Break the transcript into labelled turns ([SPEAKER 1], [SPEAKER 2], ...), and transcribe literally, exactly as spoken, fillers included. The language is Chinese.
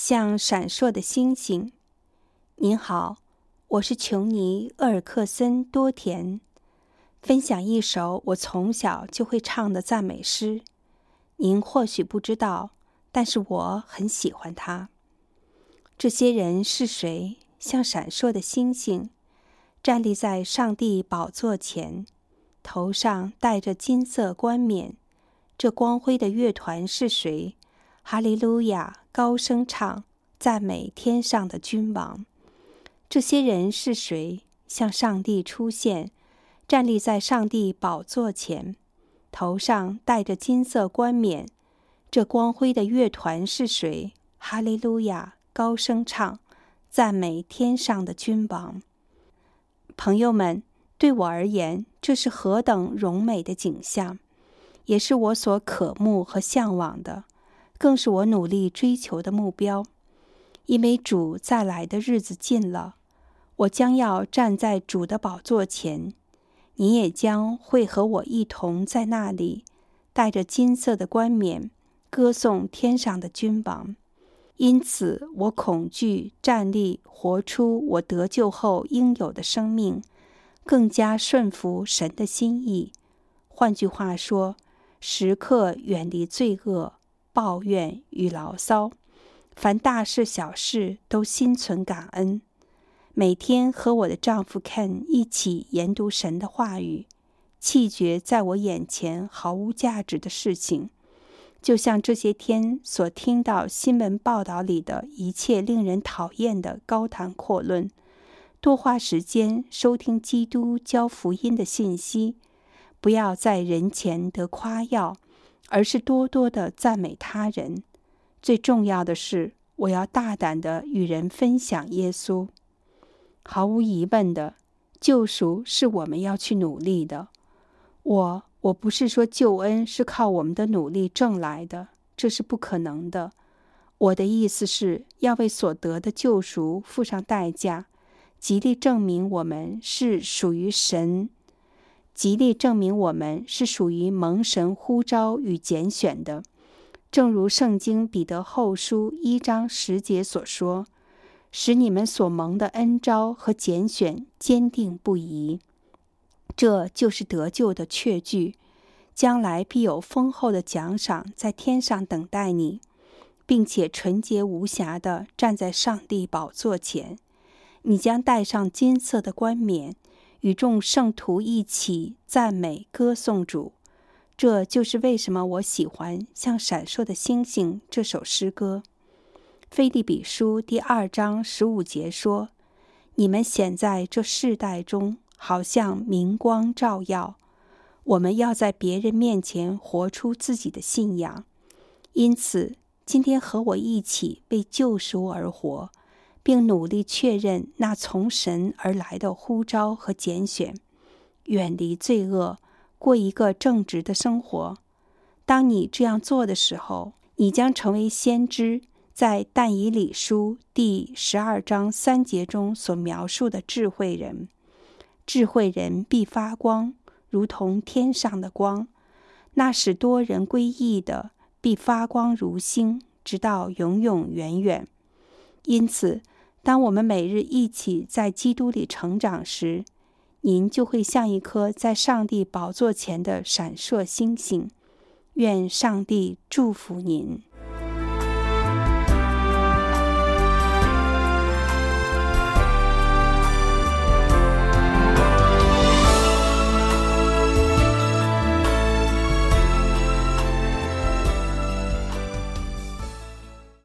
[SPEAKER 1] 像闪烁的星星。您好，我是琼尼·厄尔克森多田，分享一首我从小就会唱的赞美诗。您或许不知道，但是我很喜欢它。这些人是谁？像闪烁的星星，站立在上帝宝座前，头上戴着金色冠冕。这光辉的乐团是谁？哈利路亚，高声唱，赞美天上的君王。这些人是谁？向上帝出现，站立在上帝宝座前，头上戴着金色冠冕。这光辉的乐团是谁？哈利路亚，高声唱，赞美天上的君王。朋友们，对我而言，这是何等荣美的景象，也是我所渴慕和向往的，更是我努力追求的目标。因为主再来的日子近了，我将要站在主的宝座前，你也将会和我一同在那里，带着金色的冠冕，歌颂天上的君王。因此我恐惧站立，活出我得救后应有的生命，更加顺服神的心意。换句话说，时刻远离罪恶、抱怨与牢骚，凡大事小事都心存感恩。每天和我的丈夫 Ken 一起研读神的话语，弃绝在我眼前毫无价值的事情，就像这些天所听到新闻报道里的一切令人讨厌的高谈阔论，多花时间收听基督教福音的信息，不要在人前得夸耀，而是多多的赞美他人。最重要的是，我要大胆的与人分享耶稣。毫无疑问的，救赎是我们要去努力的。我我不是说救恩是靠我们的努力挣来的，这是不可能的。我的意思是要为所得的救赎付上代价，极力证明我们是属于神，极力证明我们是属于蒙神呼召与拣选的。正如圣经彼得后书一章十节所说，使你们所蒙的恩召和拣选坚定不移。这就是得救的确据，将来必有丰厚的奖赏在天上等待你，并且纯洁无瑕地站在上帝宝座前。你将戴上金色的冠冕，与众圣徒一起赞美歌颂主。这就是为什么我喜欢《像闪烁的星星》这首诗歌。腓立比书第二章十五节说，你们显在这世代中，好像明光照耀。我们要在别人面前活出自己的信仰。因此，今天和我一起为救赎而活，并努力确认那从神而来的呼召和拣选，远离罪恶，过一个正直的生活。当你这样做的时候，你将成为先知在但以理书第十二章三节中所描述的智慧人。智慧人必发光，如同天上的光，那使多人归义的必发光如星，直到永永远远。因此，当我们每日一起在基督里成长时，您就会像一颗在上帝宝座前的闪烁星星。愿上帝祝福您。